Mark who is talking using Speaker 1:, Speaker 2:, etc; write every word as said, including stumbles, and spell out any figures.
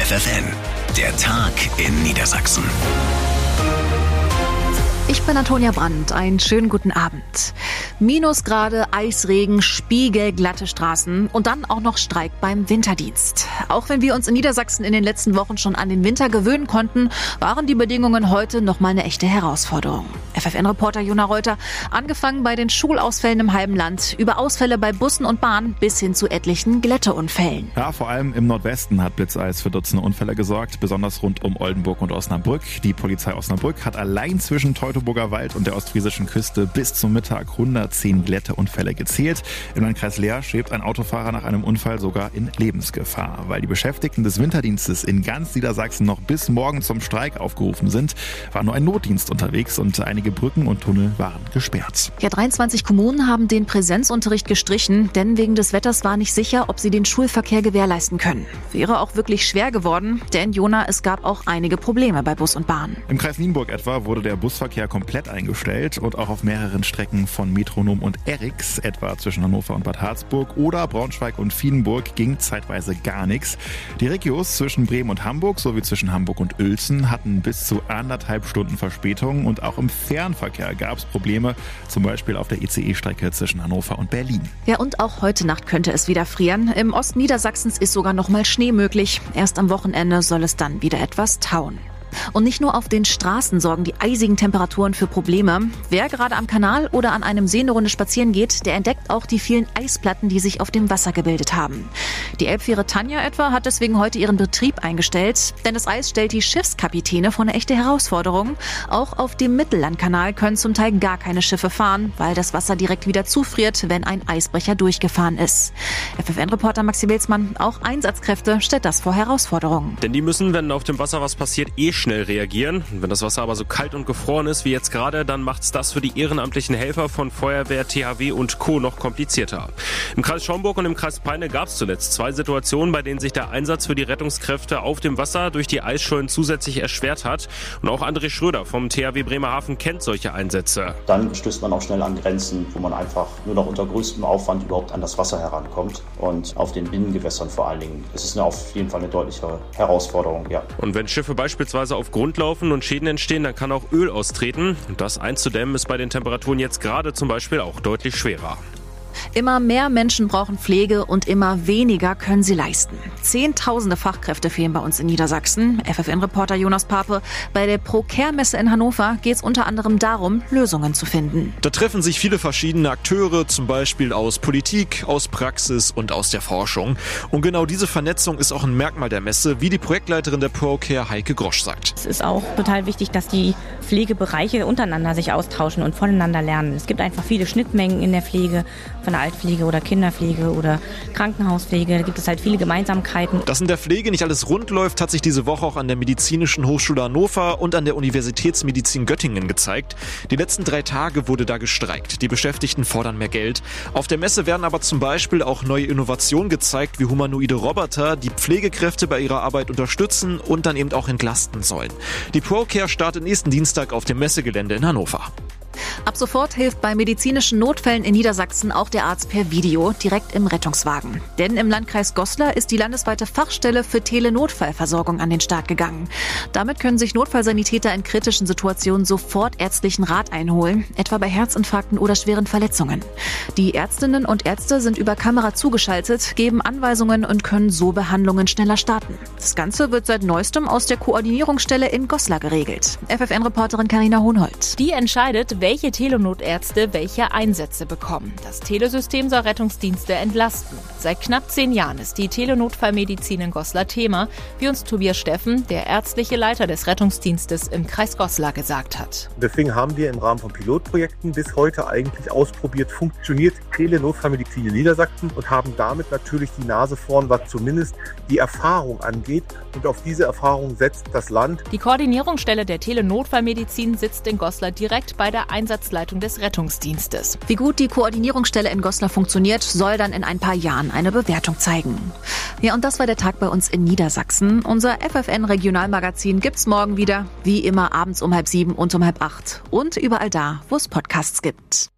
Speaker 1: F F N, der Tag in Niedersachsen.
Speaker 2: Ich bin Antonia Brandt. Einen schönen guten Abend. Minusgrade, Eisregen, spiegelglatte Straßen und dann auch noch Streik beim Winterdienst. Auch wenn wir uns in Niedersachsen in den letzten Wochen schon an den Winter gewöhnen konnten, waren die Bedingungen heute noch mal eine echte Herausforderung. F F N-Reporter Jona Reuter, angefangen bei den Schulausfällen im halben Land, über Ausfälle bei Bussen und Bahnen bis hin zu etlichen Glätteunfällen.
Speaker 3: Ja, vor allem im Nordwesten hat Blitzeis für Dutzende Unfälle gesorgt, besonders rund um Oldenburg und Osnabrück. Die Polizei Osnabrück hat allein zwischen Teutoburger Wald und der ostfriesischen Küste bis zum Mittag hundertzehn Glätteunfälle gezählt. Im Landkreis Leer schwebt ein Autofahrer nach einem Unfall sogar in Lebensgefahr. Weil die Beschäftigten des Winterdienstes in ganz Niedersachsen noch bis morgen zum Streik aufgerufen sind, war nur ein Notdienst unterwegs und einige Brücken und Tunnel waren gesperrt.
Speaker 2: Ja, dreiundzwanzig Kommunen haben den Präsenzunterricht gestrichen, denn wegen des Wetters war nicht sicher, ob sie den Schulverkehr gewährleisten können. Wäre auch wirklich schwer geworden, denn Jona, es gab auch einige Probleme bei Bus und Bahn.
Speaker 3: Im Kreis Nienburg etwa wurde der Busverkehr komplett eingestellt und auch auf mehreren Strecken von Metronom und Erix, etwa zwischen Hannover und Bad Harzburg oder Braunschweig und Vienburg, ging zeitweise gar nichts. Die Regios zwischen Bremen und Hamburg sowie zwischen Hamburg und Uelzen hatten bis zu anderthalb Stunden Verspätung und auch im Fernverkehr gab es Probleme, zum Beispiel auf der I C E-Strecke zwischen Hannover und Berlin.
Speaker 2: Ja, und auch heute Nacht könnte es wieder frieren. Im Osten Niedersachsens ist sogar noch mal Schnee möglich. Erst am Wochenende soll es dann wieder etwas tauen. Und nicht nur auf den Straßen sorgen die eisigen Temperaturen für Probleme. Wer gerade am Kanal oder an einem See eine Runde spazieren geht, der entdeckt auch die vielen Eisplatten, die sich auf dem Wasser gebildet haben. Die Elbfähre Tanja etwa hat deswegen heute ihren Betrieb eingestellt, denn das Eis stellt die Schiffskapitäne vor eine echte Herausforderung. Auch auf dem Mittellandkanal können zum Teil gar keine Schiffe fahren, weil das Wasser direkt wieder zufriert, wenn ein Eisbrecher durchgefahren ist. F F N-Reporter Maxi Wilsmann, auch Einsatzkräfte stellt das vor Herausforderungen.
Speaker 4: Denn die müssen, wenn auf dem Wasser was passiert, eh schnell reagieren. Wenn das Wasser aber so kalt und gefroren ist wie jetzt gerade, dann macht's das für die ehrenamtlichen Helfer von Feuerwehr, T H W und Co. noch komplizierter. Im Kreis Schaumburg und im Kreis Peine gab es zuletzt zwei Situationen, bei denen sich der Einsatz für die Rettungskräfte auf dem Wasser durch die Eisschollen zusätzlich erschwert hat. Und auch André Schröder vom T H W Bremerhaven kennt solche Einsätze.
Speaker 5: Dann stößt man auch schnell an Grenzen, wo man einfach nur noch unter größtem Aufwand überhaupt an das Wasser herankommt. Und auf den Binnengewässern vor allen Dingen ist es eine, auf jeden Fall eine deutliche Herausforderung. Ja.
Speaker 4: Und wenn Schiffe beispielsweise auf Grund laufen und Schäden entstehen, dann kann auch Öl austreten. Und das einzudämmen ist bei den Temperaturen jetzt gerade zum Beispiel auch deutlich schwerer.
Speaker 2: Immer mehr Menschen brauchen Pflege und immer weniger können sie leisten. Zehntausende Fachkräfte fehlen bei uns in Niedersachsen. F F N-Reporter Jonas Pape. Bei der ProCare-Messe in Hannover geht es unter anderem darum, Lösungen zu finden.
Speaker 6: Da treffen sich viele verschiedene Akteure, zum Beispiel aus Politik, aus Praxis und aus der Forschung. Und genau diese Vernetzung ist auch ein Merkmal der Messe, wie die Projektleiterin der ProCare Heike Grosch sagt.
Speaker 7: Es ist auch total wichtig, dass die Pflegebereiche untereinander sich austauschen und voneinander lernen. Es gibt einfach viele Schnittmengen in der Pflege, von der Altpflege oder Kinderpflege oder Krankenhauspflege. Da gibt es halt viele Gemeinsamkeiten.
Speaker 6: Dass in der Pflege nicht alles rund läuft, hat sich diese Woche auch an der Medizinischen Hochschule Hannover und an der Universitätsmedizin Göttingen gezeigt. Die letzten drei Tage wurde da gestreikt. Die Beschäftigten fordern mehr Geld. Auf der Messe werden aber zum Beispiel auch neue Innovationen gezeigt, wie humanoide Roboter, die Pflegekräfte bei ihrer Arbeit unterstützen und dann eben auch entlasten sollen. Die ProCare startet nächsten Dienstag auf dem Messegelände in Hannover.
Speaker 2: Ab sofort hilft bei medizinischen Notfällen in Niedersachsen auch der Arzt per Video direkt im Rettungswagen. Denn im Landkreis Goslar ist die landesweite Fachstelle für Telenotfallversorgung an den Start gegangen. Damit können sich Notfallsanitäter in kritischen Situationen sofort ärztlichen Rat einholen, etwa bei Herzinfarkten oder schweren Verletzungen. Die Ärztinnen und Ärzte sind über Kamera zugeschaltet, geben Anweisungen und können so Behandlungen schneller starten. Das Ganze wird seit neuestem aus der Koordinierungsstelle in Goslar geregelt. F F N-Reporterin Carina Hohnholz.
Speaker 8: Die entscheidet, welche Telenotärzte welche Einsätze bekommen. Das Telesystem soll Rettungsdienste entlasten. Seit knapp zehn Jahren ist die Telenotfallmedizin in Goslar Thema, wie uns Tobias Steffen, der ärztliche Leiter des Rettungsdienstes im Kreis Goslar, gesagt hat.
Speaker 9: Deswegen haben wir im Rahmen von Pilotprojekten bis heute eigentlich ausprobiert, funktioniert Telenotfallmedizin in Niedersachsen und haben damit natürlich die Nase vorn, was zumindest die Erfahrung angeht. Und auf diese Erfahrung setzt das Land.
Speaker 8: Die Koordinierungsstelle der Telenotfallmedizin sitzt in Goslar direkt bei der Einsatzleitung des Rettungsdienstes.
Speaker 2: Wie gut die Koordinierungsstelle in Goslar funktioniert, soll dann in ein paar Jahren eine Bewertung zeigen. Ja, und das war der Tag bei uns in Niedersachsen. Unser F F N-Regionalmagazin gibt's morgen wieder, wie immer abends um halb sieben und um halb acht. Und überall da, wo es Podcasts gibt.